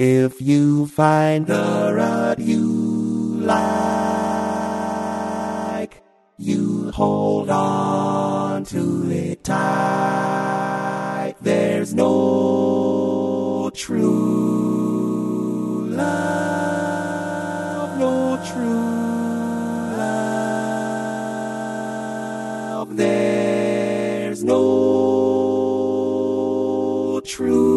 If you find the rod you like, you hold on to it tight. There's no true love, no true love. There's no true